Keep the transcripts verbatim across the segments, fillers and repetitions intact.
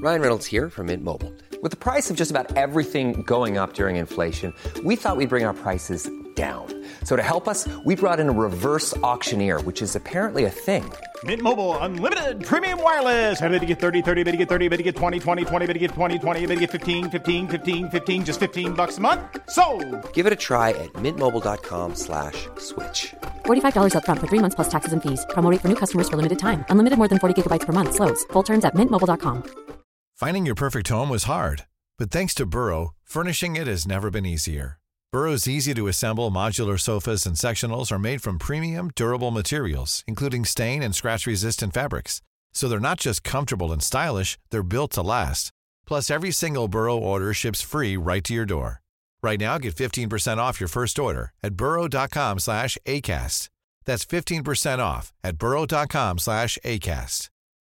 Ryan Reynolds here from Mint Mobile. With the price of just about everything going up during inflation, we thought we'd bring our prices down. So to help us, we brought in a reverse auctioneer, which is apparently a thing. Mint Mobile Unlimited Premium Wireless. How to get thirty, thirty, how to get thirty, how to get twenty, twenty, twenty, how to get twenty, twenty, how to get fifteen, fifteen, fifteen, fifteen, just fifteen bucks a month? Sold! Give it a try at mintmobile.com slash switch. forty-five dollars up front for three months plus taxes and fees. Promo rate for new customers for limited time. Unlimited more than forty gigabytes per month. Slows full terms at mint mobile dot com. Finding your perfect home was hard, but thanks to Burrow, furnishing it has never been easier. Burrow's easy-to-assemble modular sofas and sectionals are made from premium, durable materials, including stain and scratch-resistant fabrics. So they're not just comfortable and stylish, they're built to last. Plus, every single Burrow order ships free right to your door. Right now, get fifteen percent off your first order at burrow.com slash ACAST. That's fifteen percent off at burrow.com slash ACAST.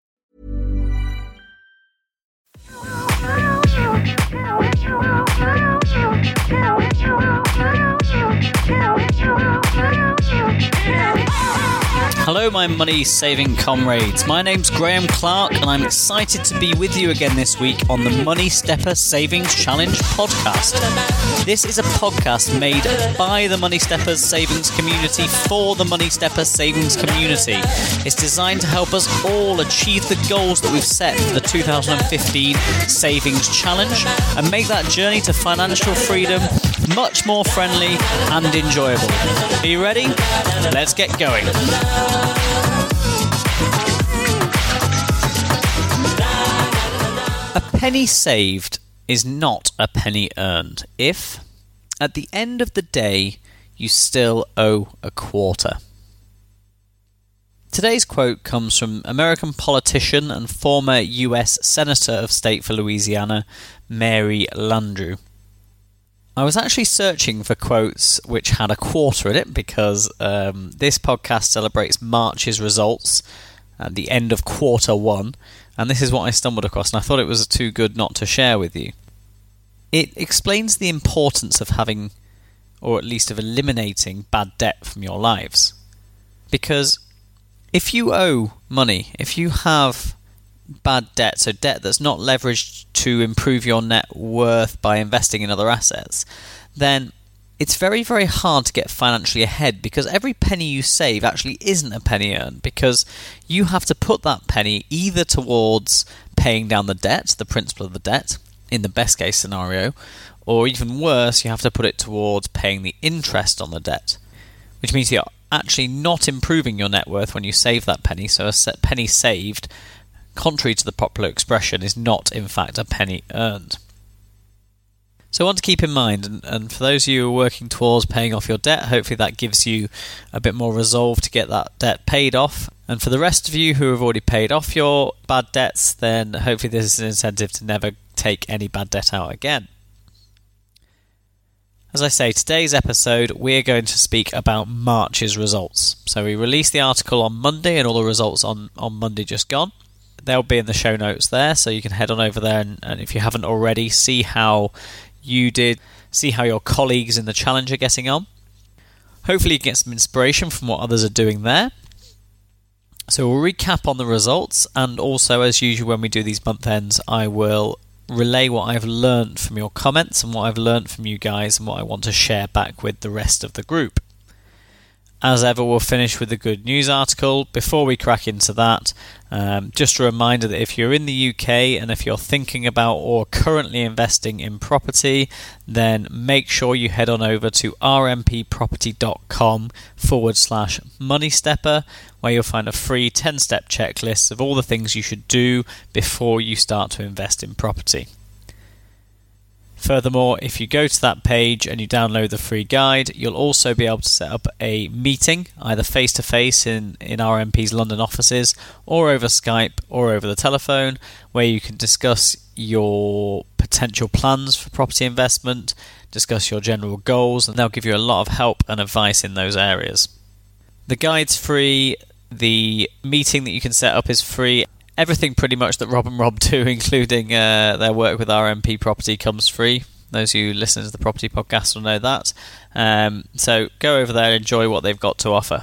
Hello, my money-saving comrades. My name's Graham Clark, and I'm excited to be with you again this week on the Money Stepper Savings Challenge podcast. This is a podcast made by the Money Steppers Savings community for the Money Steppers Savings community. It's designed to help us all achieve the goals that we've set for the two thousand fifteen Savings Challenge and make that journey to financial freedom much more friendly and enjoyable. Are you ready? Let's get going. A penny saved is not a penny earned if, at the end of the day, you still owe a quarter. Today's quote comes from American politician and former U S Senator of State for Louisiana, Mary Landrieu. I was actually searching for quotes which had a quarter in it because um, this podcast celebrates March's results at the end of quarter one, and this is what I stumbled across, and I thought it was too good not to share with you. It explains the importance of having, or at least of eliminating, bad debt from your lives. Because if you owe money, if you have bad debt, so debt that's not leveraged to improve your net worth by investing in other assets, then it's very, very hard to get financially ahead because every penny you save actually isn't a penny earned because you have to put that penny either towards paying down the debt, the principal of the debt, in the best case scenario, or even worse, you have to put it towards paying the interest on the debt, which means you're actually not improving your net worth when you save that penny, so a penny saved, contrary to the popular expression, is not in fact a penny earned. So I want to keep in mind, and, and for those of you who are working towards paying off your debt, hopefully that gives you a bit more resolve to get that debt paid off. And for the rest of you who have already paid off your bad debts, then hopefully this is an incentive to never take any bad debt out again. As I say, today's episode, we're going to speak about March's results. So we released the article on Monday and all the results on, on Monday just gone. They'll be in the show notes there, so you can head on over there and, and if you haven't already, see how you did, see how your colleagues in the challenge are getting on. Hopefully you get some inspiration from what others are doing there. So we'll recap on the results, and also as usual when we do these month ends, I will relay what I've learned from your comments and what I've learned from you guys and what I want to share back with the rest of the group. As ever, we'll finish with the good news article. Before we crack into that, um, just a reminder that if you're in the U K and if you're thinking about or currently investing in property, then make sure you head on over to rmpproperty.com forward slash moneystepper, where you'll find a free ten-step checklist of all the things you should do before you start to invest in property. Furthermore, if you go to that page and you download the free guide, you'll also be able to set up a meeting, either face-to-face in, in R M P's London offices, or over Skype, or over the telephone, where you can discuss your potential plans for property investment, discuss your general goals, and they'll give you a lot of help and advice in those areas. The guide's free, the meeting that you can set up is free. Everything pretty much that Rob and Rob do, including uh, their work with R M P Property, comes free. Those who listen to the Property Podcast will know that. Um, so go over there and enjoy what they've got to offer.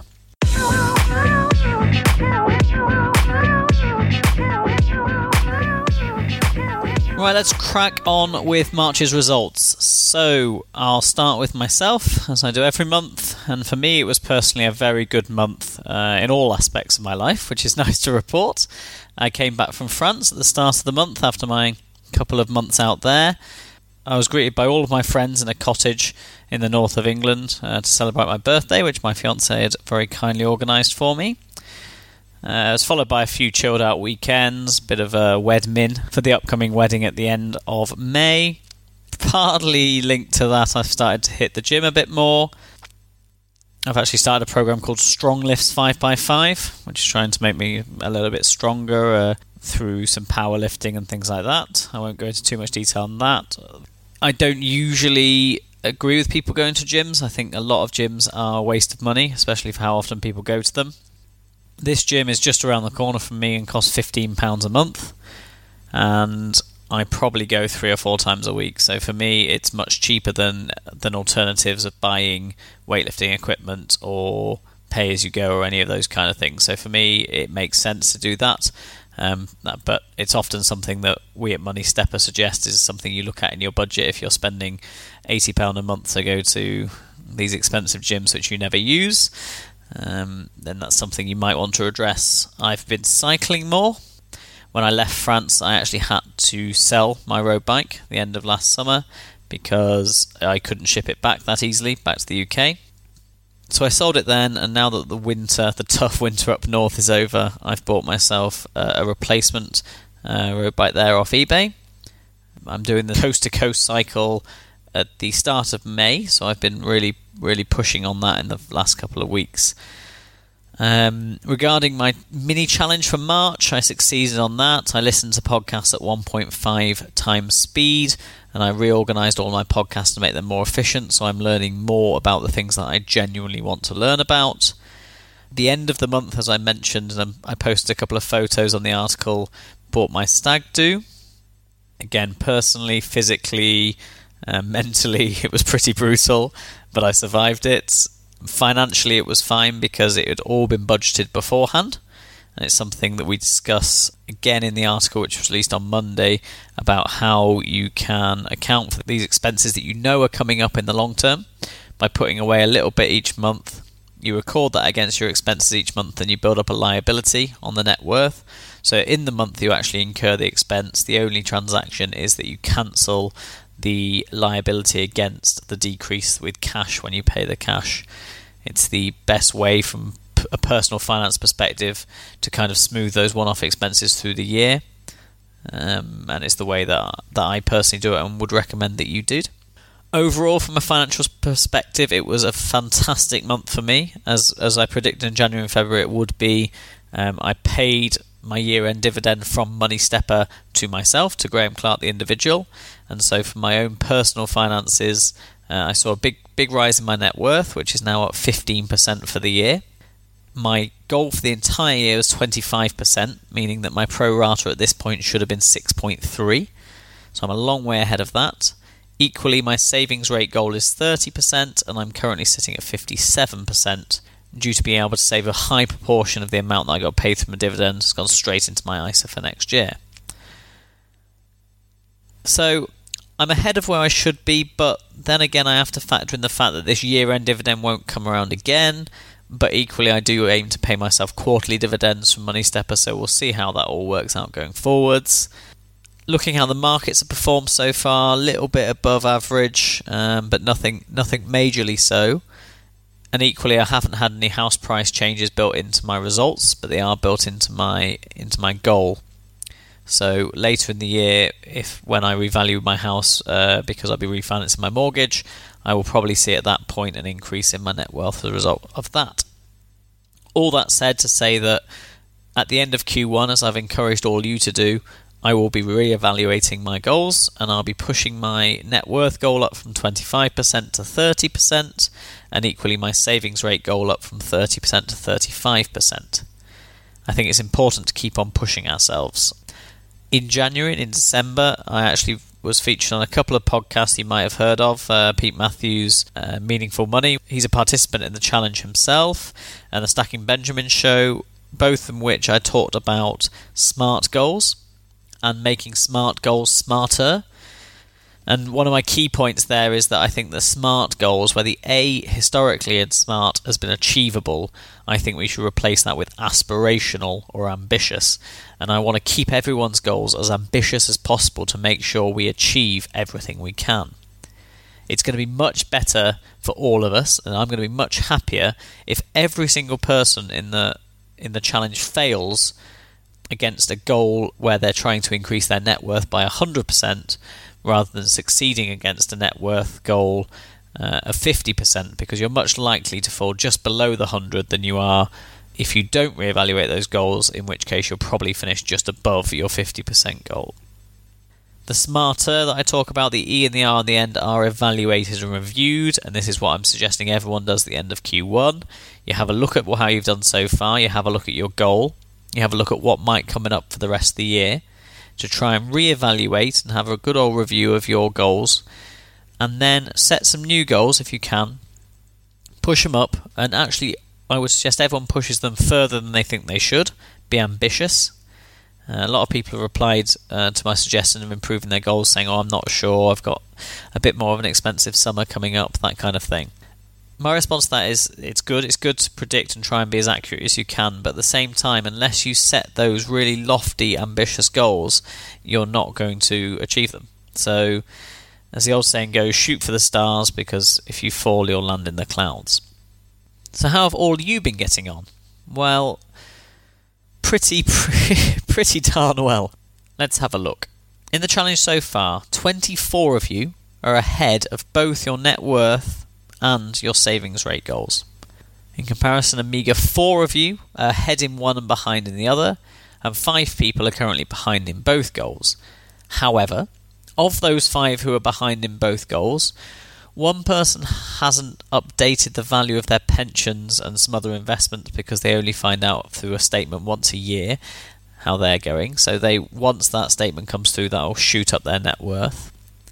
Right, let's crack on with March's results. So, I'll start with myself, as I do every month, and for me it was personally a very good month uh, in all aspects of my life, which is nice to report. I came back from France at the start of the month after my couple of months out there. I was greeted by all of my friends in a cottage in the north of England uh, to celebrate my birthday, which my fiancée had very kindly organised for me. Uh, it was followed by a few chilled out weekends, bit of a wed-min for the upcoming wedding at the end of May. Partly linked to that, I've started to hit the gym a bit more. I've actually started a program called Strong Lifts five by five, which is trying to make me a little bit stronger uh, through some powerlifting and things like that. I won't go into too much detail on that. I don't usually agree with people going to gyms. I think a lot of gyms are a waste of money, especially for how often people go to them. This gym is just around the corner from me and costs fifteen pounds a month, and I probably go three or four times a week. So for me, it's much cheaper than than alternatives of buying weightlifting equipment or pay-as-you-go or any of those kind of things. So for me, it makes sense to do that. Um, but it's often something that we at Money Stepper suggest is something you look at in your budget if you're spending eighty pounds a month to go to these expensive gyms which you never use. Um, then that's something you might want to address. I've been cycling more. When I left France, I actually had to sell my road bike at the end of last summer because I couldn't ship it back that easily, back to the U K. So I sold it then, and now that the winter, the tough winter up north is over, I've bought myself uh, a replacement uh, road bike there off eBay. I'm doing the coast-to-coast cycle at the start of May, so I've been really, really pushing on that in the last couple of weeks. Um, regarding my mini challenge for March, I succeeded on that. I listened to podcasts at one point five times speed, and I reorganised all my podcasts to make them more efficient, so I'm learning more about the things that I genuinely want to learn about. The end of the month, as I mentioned, and I posted a couple of photos on the article, bought my stag do. Again, personally, physically, Uh, mentally, it was pretty brutal, but I survived it. Financially, it was fine because it had all been budgeted beforehand, and it's something that we discuss again in the article which was released on Monday about how you can account for these expenses that you know are coming up in the long term by putting away a little bit each month. You record that against your expenses each month and you build up a liability on the net worth. So in the month you actually incur the expense. The only transaction is that you cancel the liability against the decrease with cash when you pay the cash. It's the best way from a personal finance perspective to kind of smooth those one-off expenses through the year, um, and it's the way that that I personally do it and would recommend that you did. Overall, from a financial perspective, it was a fantastic month for me, as as I predicted in January and February it would be. Um, I paid my year-end dividend from Money Stepper to myself, to Graham Clark, the individual, and so for my own personal finances, uh, I saw a big big rise in my net worth, which is now up fifteen percent for the year. My goal for the entire year was twenty-five percent, meaning that my pro rata at this point should have been six point three, so I'm a long way ahead of that. Equally, my savings rate goal is thirty percent, and I'm currently sitting at fifty-seven percent, due to being able to save a high proportion of the amount that I got paid from a dividend has gone straight into my I S A for next year. So I'm ahead of where I should be, but then again I have to factor in the fact that this year-end dividend won't come around again, but equally I do aim to pay myself quarterly dividends from Money Stepper, so we'll see how that all works out going forwards. Looking how the markets have performed so far, a little bit above average, um, but nothing nothing majorly so. And equally, I haven't had any house price changes built into my results, but they are built into my into my goal. So later in the year, if when I revalue my house uh, because I'll be refinancing my mortgage, I will probably see at that point an increase in my net wealth as a result of that. All that said, to say that at the end of Q one, as I've encouraged all you to do, I will be re-evaluating my goals, and I'll be pushing my net worth goal up from twenty-five percent to thirty percent, and equally my savings rate goal up from thirty percent to thirty-five percent. I think it's important to keep on pushing ourselves. In January and in December, I actually was featured on a couple of podcasts you might have heard of. Uh, Pete Matthews, uh, Meaningful Money. He's a participant in the challenge himself, and the Stacking Benjamin show, both in which I talked about SMART goals. and making smart goals smarter. And one of my key points there is that I think the SMART goals, where the A historically in SMART has been achievable, I think we should replace that with aspirational or ambitious. And I want to keep everyone's goals as ambitious as possible to make sure we achieve everything we can. It's going to be much better for all of us, and I'm going to be much happier if every single person in the in the challenge fails against a goal where they're trying to increase their net worth by one hundred percent, rather than succeeding against a net worth goal uh, of fifty percent, because you're much likely to fall just below the one hundred than you are if you don't reevaluate those goals, in which case you'll probably finish just above your fifty percent goal. The SMARTer that I talk about, the E and the R on the end, are evaluated and reviewed, and this is what I'm suggesting everyone does at the end of Q one. You have a look at how you've done so far, you have a look at your goal, you have a look at what might coming up for the rest of the year, to try and re-evaluate and have a good old review of your goals, and then set some new goals if you can, push them up, and actually I would suggest everyone pushes them further than they think they should. Be ambitious. Uh, a lot of people have replied uh, to my suggestion of improving their goals, saying, oh, I'm not sure, I've got a bit more of an expensive summer coming up, that kind of thing. My response to that is, it's good, it's good to predict and try and be as accurate as you can, but at the same time, unless you set those really lofty, ambitious goals, you're not going to achieve them. So, as the old saying goes, shoot for the stars, because if you fall, you'll land in the clouds. So how have all you been getting on? Well, pretty, pretty, pretty darn well. Let's have a look. In the challenge so far, twenty-four of you are ahead of both your net worth and your savings rate goals. In comparison, a meagre four of you are ahead in one and behind in the other, and five people are currently behind in both goals. However, of those five who are behind in both goals, one person hasn't updated the value of their pensions and some other investments because they only find out through a statement once a year how they're going. So they once that statement comes through, that will shoot up their net worth.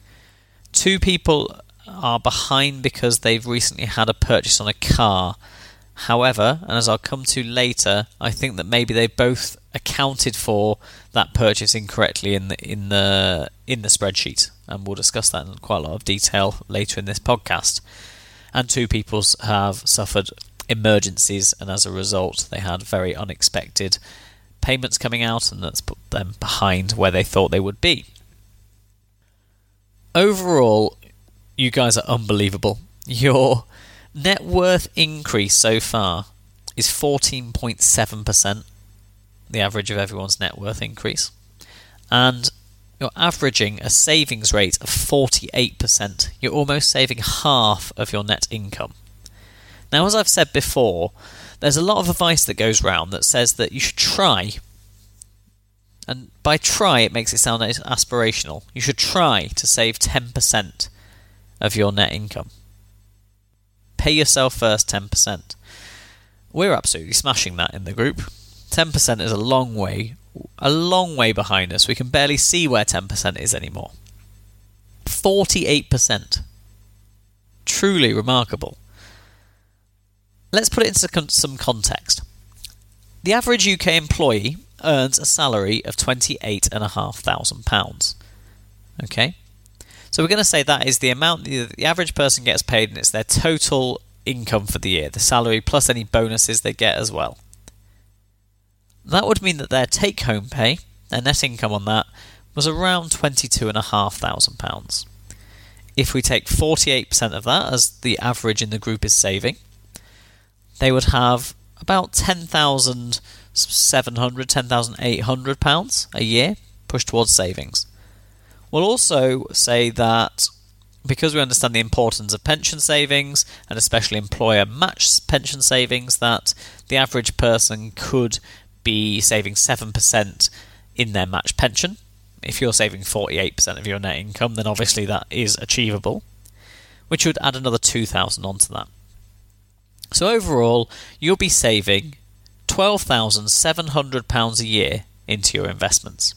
Two people are behind because they've recently had a purchase on a car. However, and as I'll come to later, I think that maybe they both accounted for that purchase incorrectly in the in the in the spreadsheet, and we'll discuss that in quite a lot of detail later in this podcast. And two people have suffered emergencies, and as a result, they had very unexpected payments coming out, and that's put them behind where they thought they would be. Overall, you guys are unbelievable. Your net worth increase so far is fourteen point seven percent, the average of everyone's net worth increase. And you're averaging a savings rate of forty-eight percent. You're almost saving half of your net income. Now, as I've said before, there's a lot of advice that goes round that says that you should try. And by try, it makes it sound aspirational. You should try to save ten percent of your net income. Pay yourself first ten percent. We're absolutely smashing that in the group. ten percent is a long way, a long way behind us. We can barely see where ten percent is anymore. forty-eight percent. Truly remarkable. Let's put it into some context. The average U K employee earns a salary of twenty-eight thousand five hundred pounds. Okay? So we're going to say that is the amount the average person gets paid, and it's their total income for the year, the salary plus any bonuses they get as well. That would mean that their take-home pay, their net income on that, was around twenty-two thousand five hundred pounds. If we take forty-eight percent of that as the average in the group is saving, they would have about ten thousand seven hundred, ten thousand eight hundred pounds a year pushed towards savings. We'll also say that because we understand the importance of pension savings, and especially employer-matched pension savings, that the average person could be saving seven percent in their matched pension. If you're saving forty-eight percent of your net income, then obviously that is achievable, which would add another two thousand onto that. So overall, you'll be saving twelve thousand seven hundred pounds a year into your investments.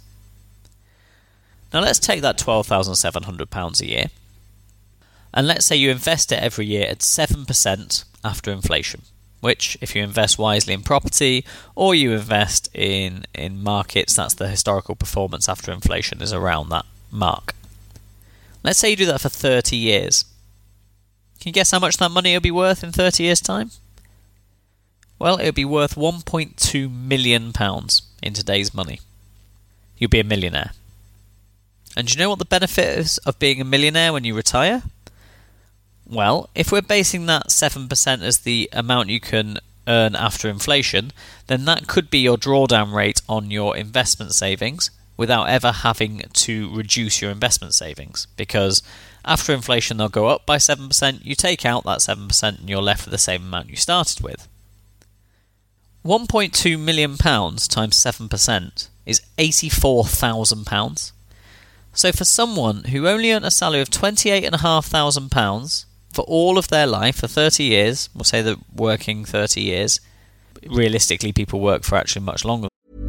Now let's take that twelve thousand seven hundred pounds a year, and let's say you invest it every year at seven percent after inflation, which, if you invest wisely in property or you invest in, in markets, that's the historical performance after inflation is around that mark. Let's say you do that for thirty years. Can you guess how much that money will be worth in thirty years' time? Well, it would be worth one point two million pounds in today's money. You'll be a millionaire. And do you know what the benefit is of being a millionaire when you retire? Well, if we're basing that seven percent as the amount you can earn after inflation, then that could be your drawdown rate on your investment savings without ever having to reduce your investment savings. Because after inflation, they'll go up by seven percent. You take out that seven percent and you're left with the same amount you started with. one point two million pounds times seven percent is eighty-four thousand pounds. So for someone who only earned a salary of twenty-eight thousand five hundred pounds for all of their life, for thirty years, we'll say they're working thirty years, realistically people work for actually much longer.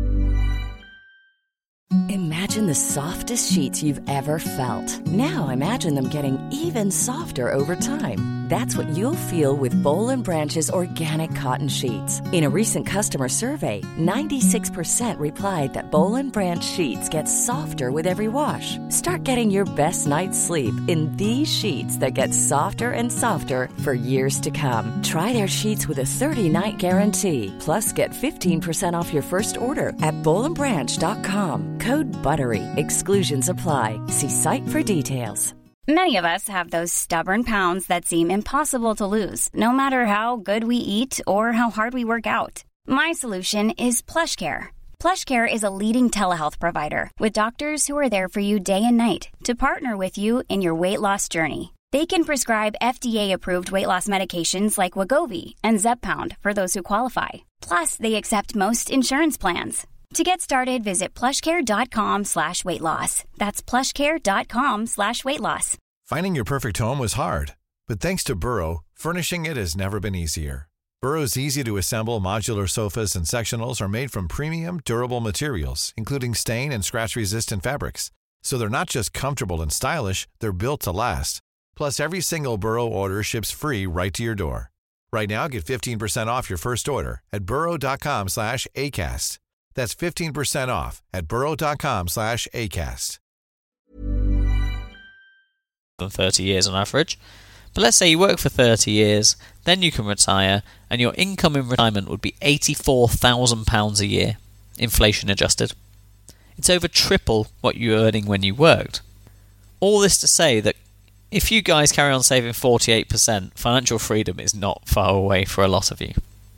Imagine the softest sheets you've ever felt. Now imagine them getting even softer over time. That's what you'll feel with Boll and Branch's organic cotton sheets. In a recent customer survey, ninety-six percent replied that Boll and Branch sheets get softer with every wash. Start getting your best night's sleep in these sheets that get softer and softer for years to come. Try their sheets with a thirty-night guarantee. Plus, get fifteen percent off your first order at boll and branch dot com. Code BUTTERY. Exclusions apply. See site for details. Many of us have those stubborn pounds that seem impossible to lose, no matter how good we eat or how hard we work out. My solution is PlushCare. PlushCare is a leading telehealth provider with doctors who are there for you day and night to partner with you in your weight loss journey. They can prescribe F D A-approved weight loss medications like Wegovy and Zepbound for those who qualify. Plus, they accept most insurance plans. To get started, visit plushcare.com slash weight loss. That's plushcare.com slash weight loss. Finding your perfect home was hard, but thanks to Burrow, furnishing it has never been easier. Burrow's easy-to-assemble modular sofas and sectionals are made from premium, durable materials, including stain and scratch-resistant fabrics. So they're not just comfortable and stylish, they're built to last. Plus, every single Burrow order ships free right to your door. Right now, get fifteen percent off your first order at burrow.com slash ACAST. That's fifteen percent off at burrow.com slash ACAST. Than thirty years on average. But let's say you work for thirty years, then you can retire, and your income in retirement would be eighty-four thousand pounds a year, inflation adjusted. It's over triple what you were earning when you worked. All this to say that if you guys carry on saving forty-eight percent, financial freedom is not far away for a lot of you.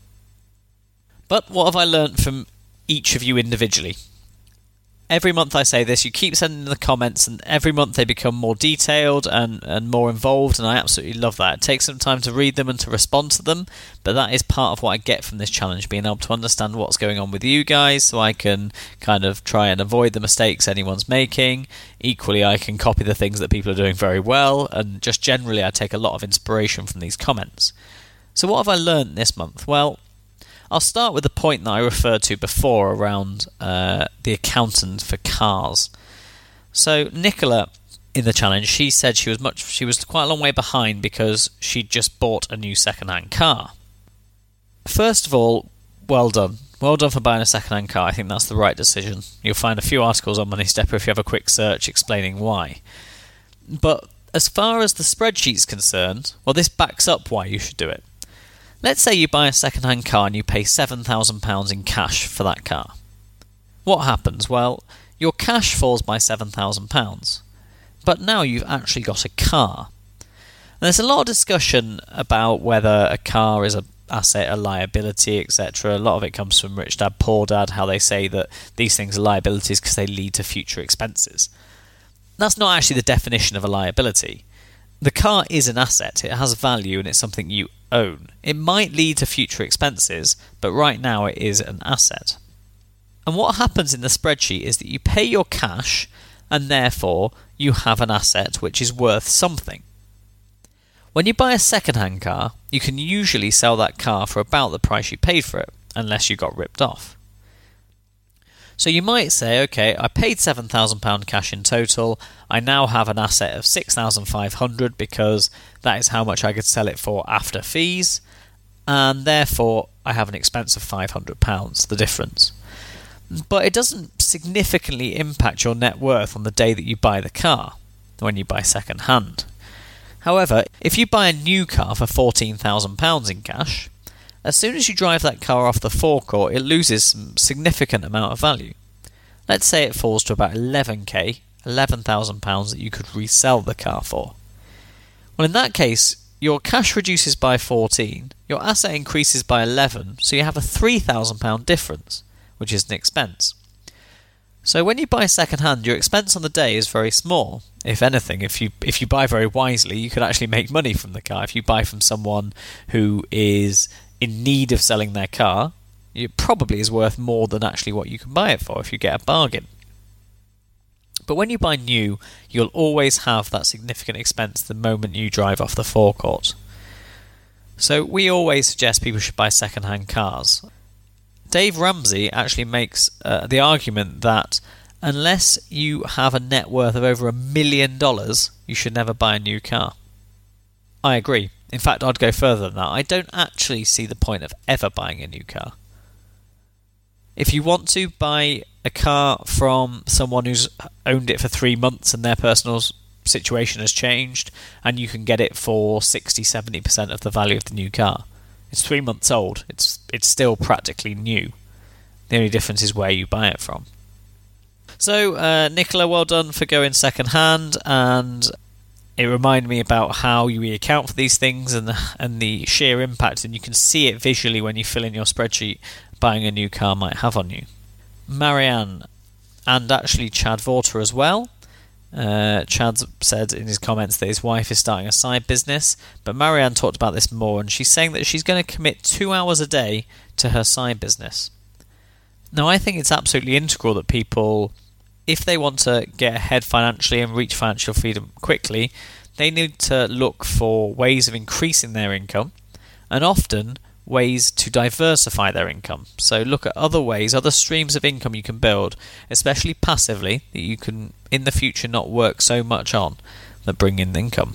But what have I learnt from each of you individually? Every month I say this, you keep sending the comments, and every month they become more detailed and, and more involved, and I absolutely love that. It takes some time to read them and to respond to them, but that is part of what I get from this challenge, being able to understand what's going on with you guys, so I can kind of try and avoid the mistakes anyone's making. Equally, I can copy the things that people are doing very well, and just generally I take a lot of inspiration from these comments. So what have I learned this month? Well, I'll start with the point that I referred to before around uh, the accountant for cars. So Nicola, in the challenge, she said she was much, she was quite a long way behind because she'd just bought a new second-hand car. First of all, well done. Well done for buying a second-hand car. I think that's the right decision. You'll find a few articles on Money Stepper if you have a quick search explaining why. But as far as the spreadsheet's concerned, well, this backs up why you should do it. Let's say you buy a second-hand car and you pay seven thousand pounds in cash for that car. What happens? Well, your cash falls by seven thousand pounds, but now you've actually got a car. And there's a lot of discussion about whether a car is an asset, a liability, et cetera. A lot of it comes from Rich Dad, Poor Dad, how they say that these things are liabilities because they lead to future expenses. That's not actually the definition of a liability. The car is an asset, it has value, and it's something you own. It might lead to future expenses, but right now it is an asset. And what happens in the spreadsheet is that you pay your cash, and therefore you have an asset which is worth something. When you buy a second-hand car, you can usually sell that car for about the price you paid for it, unless you got ripped off. So you might say, okay, I paid seven thousand pounds cash in total, I now have an asset of six thousand five hundred pounds because that is how much I could sell it for after fees, and therefore I have an expense of five hundred pounds, the difference. But it doesn't significantly impact your net worth on the day that you buy the car, when you buy second hand. However, if you buy a new car for fourteen thousand pounds in cash, as soon as you drive that car off the forecourt, it loses some significant amount of value. Let's say it falls to about eleven k, eleven thousand pounds that you could resell the car for. Well, in that case, your cash reduces by fourteen, your asset increases by eleven, so you have a three thousand pounds difference, which is an expense. So when you buy second hand, your expense on the day is very small. If anything, if you if you buy very wisely, you could actually make money from the car. If you buy from someone who is in need of selling their car, it probably is worth more than actually what you can buy it for if you get a bargain. But when you buy new, you'll always have that significant expense the moment you drive off the forecourt. So we always suggest people should buy second-hand cars. Dave Ramsey actually makes uh, the argument that unless you have a net worth of over a million dollars, you should never buy a new car. I agree. In fact, I'd go further than that. I don't actually see the point of ever buying a new car. If you want to buy a car from someone who's owned it for three months and their personal situation has changed, and you can get it for sixty to seventy percent of the value of the new car. It's three months old. It's it's still practically new. The only difference is where you buy it from. So, uh, Nicola, well done for going second hand, and it reminded me about how you account for these things and the, and the sheer impact, and you can see it visually when you fill in your spreadsheet buying a new car might have on you. Marianne, and actually Chad Vorter as well. Uh, Chad said in his comments that his wife is starting a side business, but Marianne talked about this more, and she's saying that she's going to commit two hours a day to her side business. Now, I think it's absolutely integral that people, if they want to get ahead financially and reach financial freedom quickly, they need to look for ways of increasing their income, and often ways to diversify their income. So look at other ways, other streams of income you can build, especially passively, that you can in the future not work so much on, that bring in income.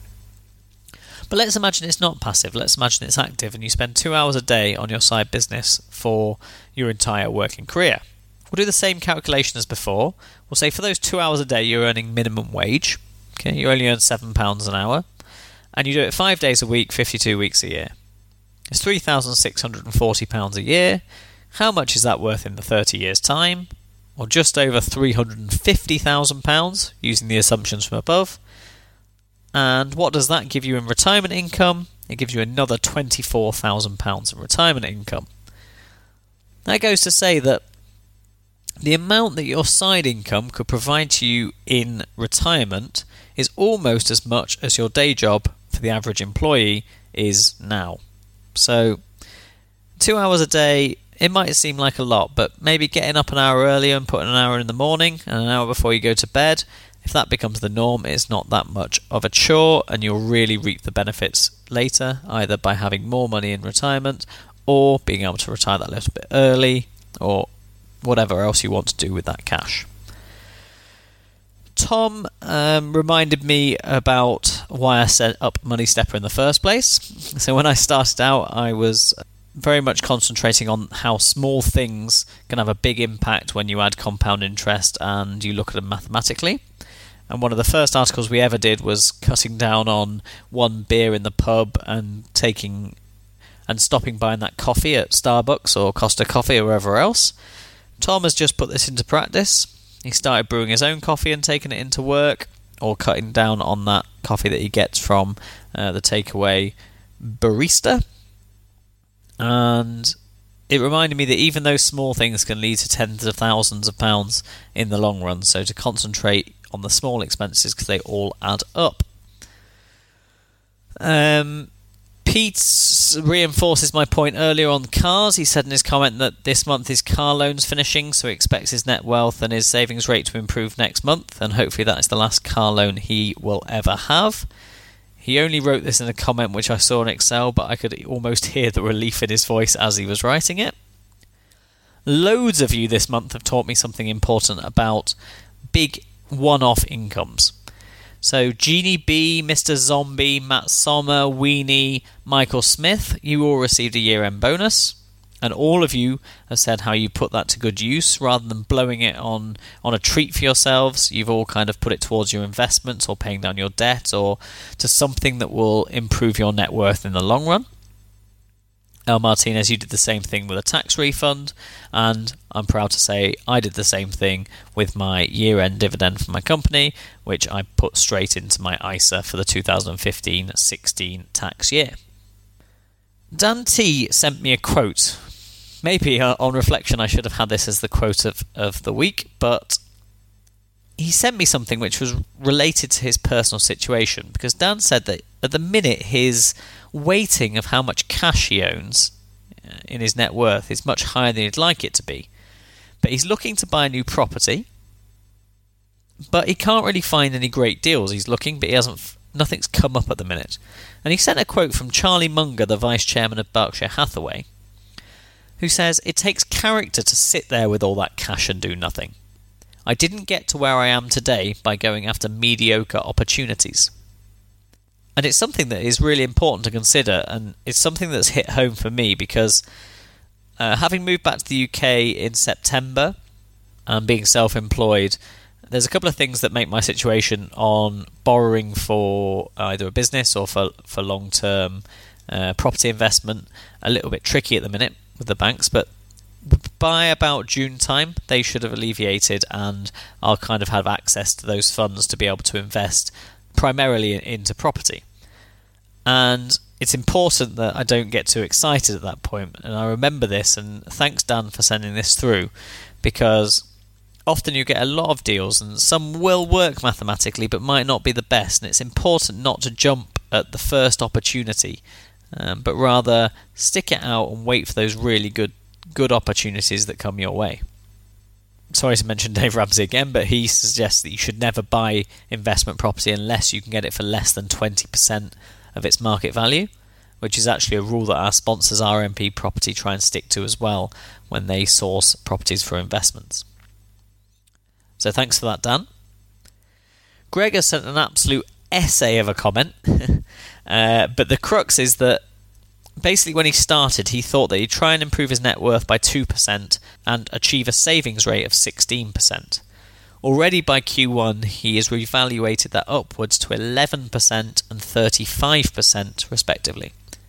But let's imagine it's not passive, let's imagine it's active, and you spend two hours a day on your side business for your entire working career. We'll do the same calculation as before. We'll say for those two hours a day you're earning minimum wage. Okay, you only earn seven pounds an hour, and you do it five days a week, fifty-two weeks a year. It's three thousand six hundred forty pounds a year. How much is that worth in the thirty years' time? Well, just over three hundred fifty thousand pounds, using the assumptions from above. And what does that give you in retirement income? It gives you another twenty-four thousand pounds in retirement income. That goes to say that the amount that your side income could provide to you in retirement is almost as much as your day job for the average employee is now. So, two hours a day, it might seem like a lot, but maybe getting up an hour earlier and putting an hour in the morning and an hour before you go to bed, if that becomes the norm, it's not that much of a chore, and you'll really reap the benefits later, either by having more money in retirement or being able to retire that little bit early, or whatever else you want to do with that cash. Tom um, reminded me about why I set up Money Stepper in the first place. So when I started out, I was very much concentrating on how small things can have a big impact when you add compound interest and you look at them mathematically. And one of the first articles we ever did was cutting down on one beer in the pub and taking and stopping buying that coffee at Starbucks or Costa Coffee or wherever else. Tom has just put this into practice. He started brewing his own coffee and taking it into work, or cutting down on that coffee that he gets from uh, the takeaway barista. And it reminded me that even those small things can lead to tens of thousands of pounds in the long run, so to concentrate on the small expenses because they all add up. Um, Pete reinforces my point earlier on cars. He said in his comment that this month his car loan's finishing, so he expects his net wealth and his savings rate to improve next month, and hopefully that is the last car loan he will ever have. He only wrote this in a comment which I saw in Excel, but I could almost hear the relief in his voice as he was writing it. Loads of you this month have taught me something important about big one-off incomes. So Jeannie B, Mister Zombie, Matt Sommer, Weenie, Michael Smith, you all received a year-end bonus. And all of you have said how you put that to good use rather than blowing it on, on a treat for yourselves. You've all kind of put it towards your investments or paying down your debt or to something that will improve your net worth in the long run. El Martinez, you did the same thing with a tax refund, and I'm proud to say I did the same thing with my year-end dividend from my company, which I put straight into my I S A for the two thousand fifteen sixteen tax year. Dan T sent me a quote. Maybe uh, on reflection I should have had this as the quote of, of the week, but he sent me something which was related to his personal situation, because Dan said that at the minute his weighting of how much cash he owns in his net worth is much higher than he'd like it to be. But he's looking to buy a new property, but he can't really find any great deals. He's looking, but he hasn't. Nothing's come up at the minute. And he sent a quote from Charlie Munger, the vice chairman of Berkshire Hathaway, who says, "It takes character to sit there with all that cash and do nothing. I didn't get to where I am today by going after mediocre opportunities." And it's something that is really important to consider, and it's something that's hit home for me because uh, having moved back to the U K in September and being self-employed, there's a couple of things that make my situation on borrowing for either a business or for, for long-term uh, property investment a little bit tricky at the minute with the banks, but by about June time they should have alleviated and I'll kind of have access to those funds to be able to invest primarily into property. And it's important that I don't get too excited at that point, and I remember this, and thanks Dan for sending this through, because often you get a lot of deals and some will work mathematically but might not be the best, and it's important not to jump at the first opportunity, um, but rather stick it out and wait for those really good good opportunities that come your way. Sorry to mention Dave Ramsey again, but he suggests that you should never buy investment property unless you can get it for less than twenty percent of its market value, which is actually a rule that our sponsors R M P Property try and stick to as well when they source properties for investments. So thanks for that, Dan. Greg has sent an absolute essay of a comment, uh, but the crux is that basically when he started he thought that he'd try and improve his net worth by two percent and achieve a savings rate of sixteen percent. Already by Q one he has reevaluated that upwards to eleven percent and thirty-five percent respectively.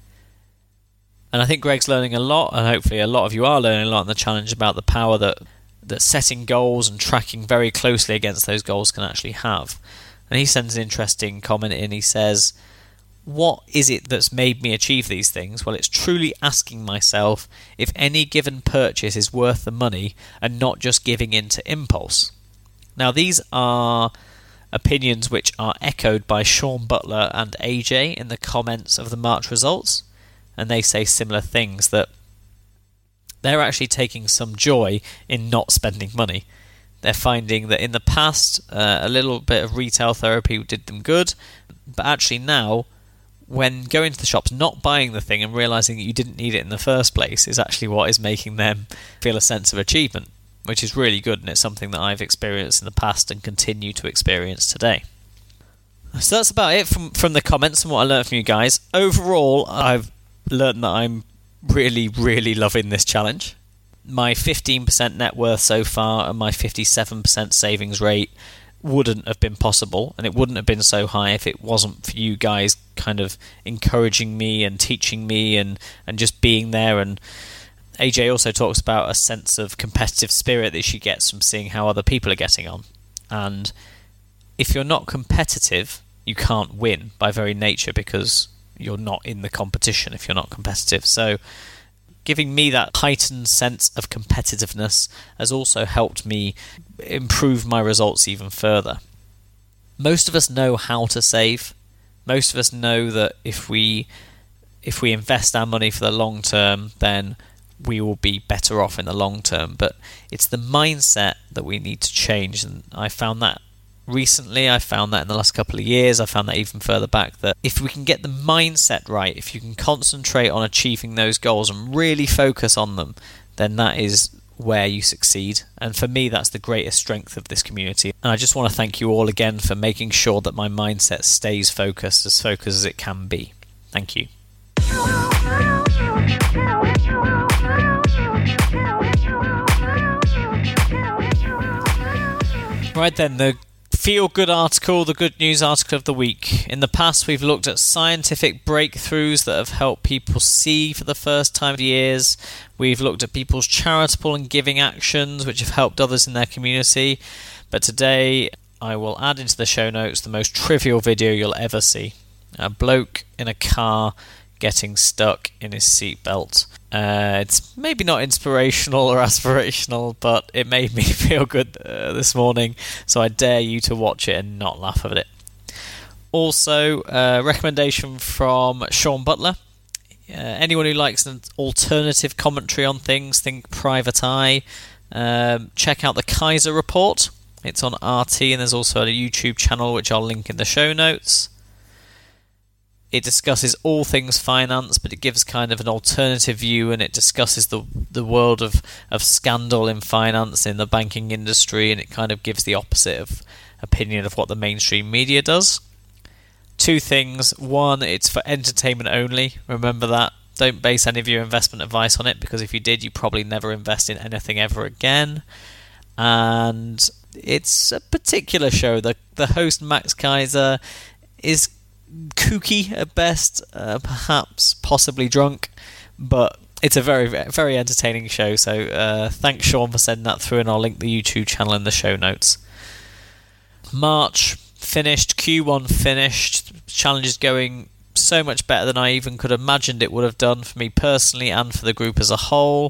And I think Greg's learning a lot, and hopefully a lot of you are learning a lot in the challenge about the power that, that setting goals and tracking very closely against those goals can actually have. And he sends an interesting comment in. He says, "What is it that's made me achieve these things? Well, it's truly asking myself if any given purchase is worth the money and not just giving in to impulse." Now, these are opinions which are echoed by Sean Butler and A J in the comments of the March results, and they say similar things, that they're actually taking some joy in not spending money. They're finding that in the past, uh, a little bit of retail therapy did them good, but actually now, when going to the shops, not buying the thing and realising that you didn't need it in the first place is actually what is making them feel a sense of achievement, which is really good, and it's something that I've experienced in the past and continue to experience today. So that's about it from, from the comments and what I learned from you guys. Overall, I've learned that I'm really, really loving this challenge. My fifteen percent net worth so far and my fifty-seven percent savings rate wouldn't have been possible, and it wouldn't have been so high if it wasn't for you guys kind of encouraging me and teaching me and, and just being there. And A J also talks about a sense of competitive spirit that she gets from seeing how other people are getting on. And if you're not competitive, you can't win by very nature, because you're not in the competition if you're not competitive. So giving me that heightened sense of competitiveness has also helped me improve my results even further. Most of us know how to save. Most of us know that if we if we invest our money for the long term, then we will be better off in the long term. But it's the mindset that we need to change, and I found that recently. I found that in the last couple of years. I found that even further back, that if we can get the mindset right, if you can concentrate on achieving those goals and really focus on them, then that is where you succeed. And for me, that's the greatest strength of this community. And I just want to thank you all again for making sure that my mindset stays focused, as focused as it can be. Thank you. Right then, the feel-good article, the good news article of the week. In the past, we've looked at scientific breakthroughs that have helped people see for the first time in years. We've looked at people's charitable and giving actions, which have helped others in their community. But today, I will add into the show notes the most trivial video you'll ever see. A bloke in a car getting stuck in his seatbelt. Uh, it's maybe not inspirational or aspirational, but it made me feel good uh, this morning, so I dare you to watch it and not laugh at it. Also, a uh, recommendation from Sean Butler. Uh, anyone who likes an alternative commentary on things, think Private Eye. Um, check out the Kaiser Report. It's on R T, and there's also a YouTube channel which I'll link in the show notes. It discusses all things finance, but it gives kind of an alternative view, and it discusses the the world of, of scandal in finance, in the banking industry, and it kind of gives the opposite of opinion of what the mainstream media does. Two things. One, it's for entertainment only. Remember that. Don't base any of your investment advice on it, because if you did, you probably never invest in anything ever again. And it's a particular show. The, the host, Max Kaiser, is kooky at best, uh, perhaps possibly drunk, but it's a very very entertaining show, so uh, thanks Sean for sending that through, and I'll link the YouTube channel in the show notes. March finished, Q one finished, challenge is going so much better than I even could have imagined it would have done for me personally and for the group as a whole.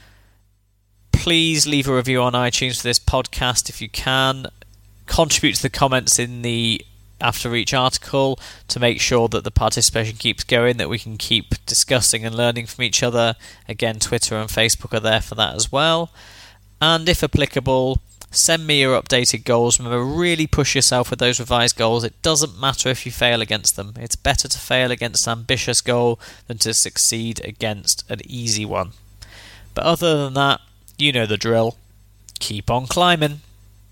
Please leave a review on iTunes for this podcast if you can. Contribute to the comments in the after each article to make sure that the participation keeps going, that we can keep discussing and learning from each other. Again, Twitter and Facebook are there for that as well. And if applicable, send me your updated goals. Remember, really push yourself with those revised goals. It doesn't matter if you fail against them. It's better to fail against an ambitious goal than to succeed against an easy one. But other than that, you know the drill. Keep on climbing.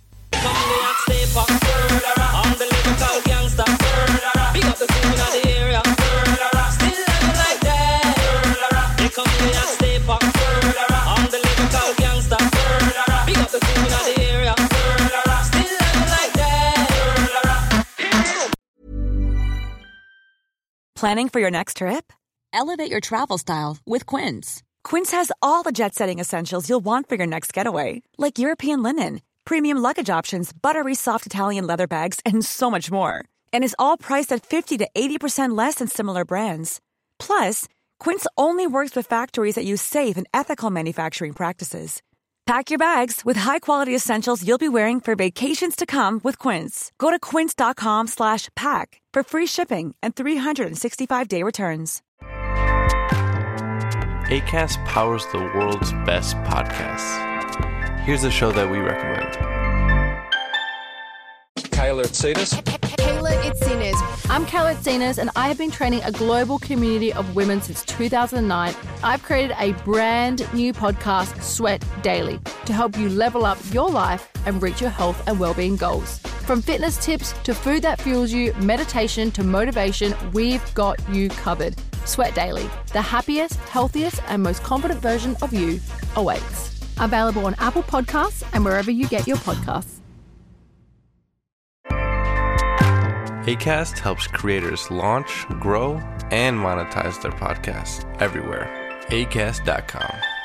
Planning for your next trip? Elevate your travel style with Quince. Quince has all the jet-setting essentials you'll want for your next getaway, like European linen, premium luggage options, buttery soft Italian leather bags, and so much more. And is all priced at fifty to eighty percent less than similar brands. Plus, Quince only works with factories that use safe and ethical manufacturing practices. Pack your bags with high-quality essentials you'll be wearing for vacations to come with Quince. Go to quince.com slash pack for free shipping and three sixty-five day returns. Acast powers the world's best podcasts. Here's a show that we recommend. Kayla Itsinas. Kayla Itsinas. I'm Kayla Itsinas, and I have been training a global community of women since two thousand nine. I've created a brand new podcast, Sweat Daily, to help you level up your life and reach your health and well-being goals. From fitness tips to food that fuels you, meditation to motivation, we've got you covered. Sweat Daily, the happiest, healthiest, and most confident version of you awaits. Available on Apple Podcasts and wherever you get your podcasts. Acast helps creators launch, grow, and monetize their podcasts everywhere. Acast dot com.